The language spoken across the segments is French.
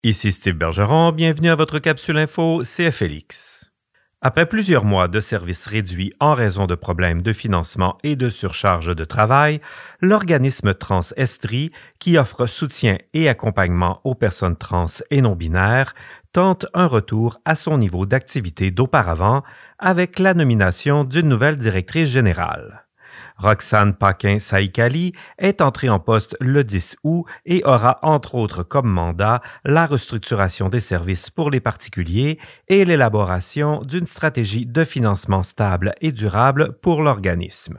Ici Steve Bergeron, bienvenue à votre capsule info CFLX. Après plusieurs mois de services réduits en raison de problèmes de financement et de surcharge de travail, l'organisme Trans Estrie, qui offre soutien et accompagnement aux personnes trans et non-binaires, tente un retour à son niveau d'activité d'auparavant avec la nomination d'une nouvelle directrice générale. Roxane Paquin-Saïkali est entrée en poste le 10 août et aura entre autres comme mandat la restructuration des services pour les particuliers et l'élaboration d'une stratégie de financement stable et durable pour l'organisme.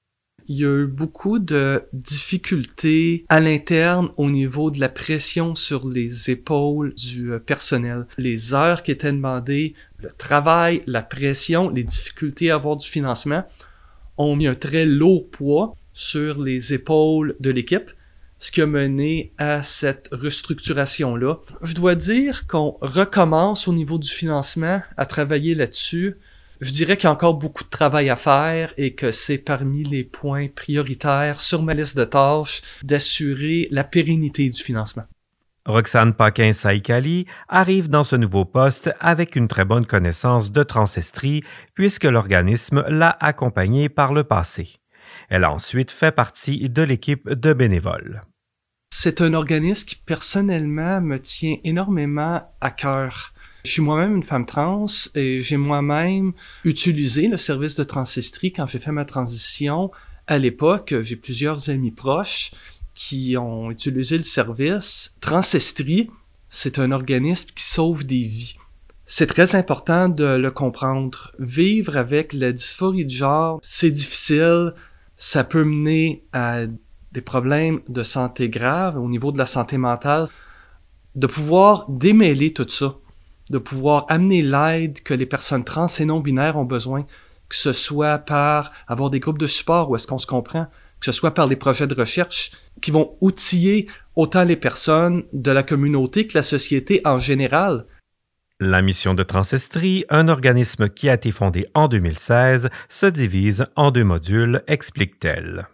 Il y a eu beaucoup de difficultés à l'interne au niveau de la pression sur les épaules du personnel. Les heures qui étaient demandées, le travail, la pression, les difficultés à avoir du financement ont mis un très lourd poids sur les épaules de l'équipe, ce qui a mené à cette restructuration-là. Je dois dire qu'on recommence au niveau du financement à travailler là-dessus. Je dirais qu'il y a encore beaucoup de travail à faire et que c'est parmi les points prioritaires sur ma liste de tâches d'assurer la pérennité du financement. Roxane Paquin-Saïkali arrive dans ce nouveau poste avec une très bonne connaissance de Trans Estrie puisque l'organisme l'a accompagnée par le passé. Elle a ensuite fait partie de l'équipe de bénévoles. C'est un organisme qui personnellement me tient énormément à cœur. Je suis moi-même une femme trans et j'ai moi-même utilisé le service de Trans Estrie quand j'ai fait ma transition. À l'époque, j'ai plusieurs amis proches qui ont utilisé le service. Trans Estrie, c'est un organisme qui sauve des vies. C'est très important de le comprendre. Vivre avec la dysphorie de genre, c'est difficile. Ça peut mener à des problèmes de santé graves au niveau de la santé mentale. De pouvoir démêler tout ça, de pouvoir amener l'aide que les personnes trans et non-binaires ont besoin, que ce soit par avoir des groupes de support où est-ce qu'on se comprend, que ce soit par des projets de recherche qui vont outiller autant les personnes de la communauté que la société en général. La mission de Trans Estrie, un organisme qui a été fondé en 2016, se divise en 2 modules, explique-t-elle.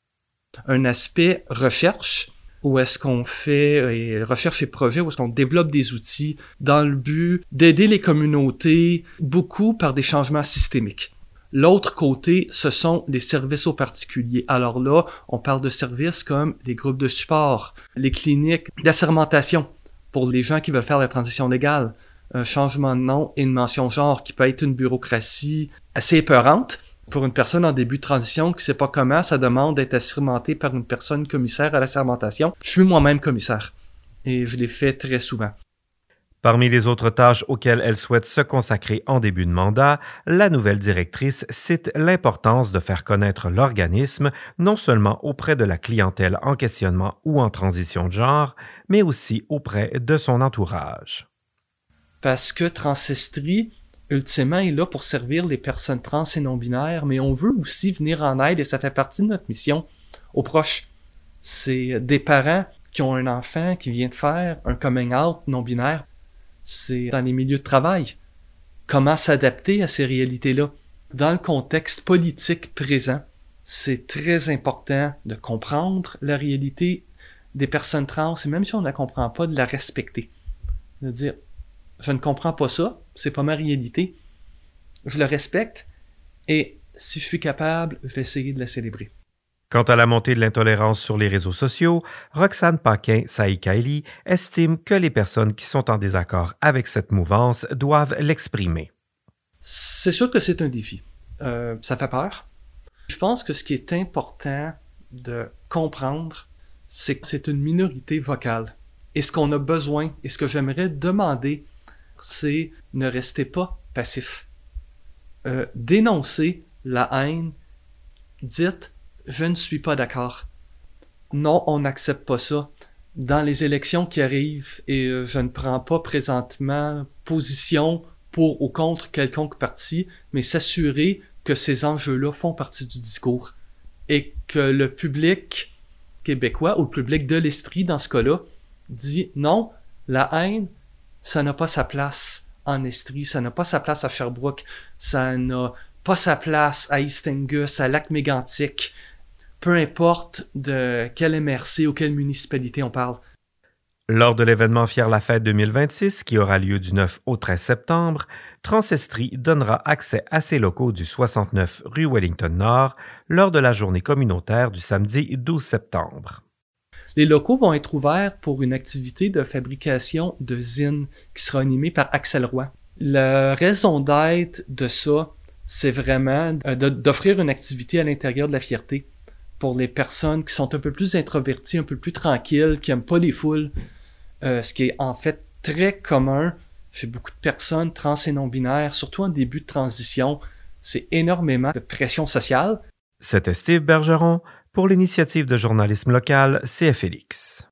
Un aspect recherche, où est-ce qu'on fait recherche et projet, où est-ce qu'on développe des outils dans le but d'aider les communautés, beaucoup par des changements systémiques. L'autre côté, ce sont les services aux particuliers. Alors là, on parle de services comme des groupes de support, les cliniques d'assermentation pour les gens qui veulent faire la transition légale, un changement de nom et une mention genre qui peut être une bureaucratie assez épeurante pour une personne en début de transition qui sait pas comment, ça demande d'être assermentée par une personne commissaire à l'assermentation. Je suis moi-même commissaire et je l'ai fait très souvent. Parmi les autres tâches auxquelles elle souhaite se consacrer en début de mandat, la nouvelle directrice cite l'importance de faire connaître l'organisme non seulement auprès de la clientèle en questionnement ou en transition de genre, mais aussi auprès de son entourage. Parce que Trans Estrie, ultimement, est là pour servir les personnes trans et non-binaires, mais on veut aussi venir en aide, et ça fait partie de notre mission, aux proches. C'est des parents qui ont un enfant qui vient de faire un coming out non-binaire. C'est dans les milieux de travail. Comment s'adapter à ces réalités-là? Dans le contexte politique présent, c'est très important de comprendre la réalité des personnes trans, et même si on ne la comprend pas, de la respecter. De dire, je ne comprends pas ça, c'est pas ma réalité. Je le respecte, et si je suis capable, je vais essayer de la célébrer. Quant à la montée de l'intolérance sur les réseaux sociaux, Roxane Paquin-Saïkali estime que les personnes qui sont en désaccord avec cette mouvance doivent l'exprimer. C'est sûr que c'est un défi. Ça fait peur. Je pense que ce qui est important de comprendre, c'est que c'est une minorité vocale. Et ce qu'on a besoin, et ce que j'aimerais demander, c'est ne restez pas passif. Dénoncez la haine, dites je ne suis pas d'accord. Non, on n'accepte pas ça. Dans les élections qui arrivent, et je ne prends pas présentement position pour ou contre quelconque parti, mais s'assurer que ces enjeux-là font partie du discours et que le public québécois ou le public de l'Estrie, dans ce cas-là, dit non, la haine, ça n'a pas sa place en Estrie, ça n'a pas sa place à Sherbrooke, ça n'a pas sa place à East Angus, à Lac-Mégantic, peu importe de quelle MRC ou quelle municipalité on parle. Lors de l'événement Fier la Fête 2026, qui aura lieu du 9 au 13 septembre, Transestrie donnera accès à ses locaux du 69 rue Wellington Nord lors de la journée communautaire du samedi 12 septembre. Les locaux vont être ouverts pour une activité de fabrication de zine qui sera animée par Axel Roy. La raison d'être de ça, c'est vraiment d'offrir une activité à l'intérieur de la fierté pour les personnes qui sont un peu plus introverties, un peu plus tranquilles, qui n'aiment pas les foules, ce qui est en fait très commun chez beaucoup de personnes trans et non-binaires, surtout en début de transition. C'est énormément de pression sociale. C'était Steve Bergeron pour l'initiative de journalisme local CFLX.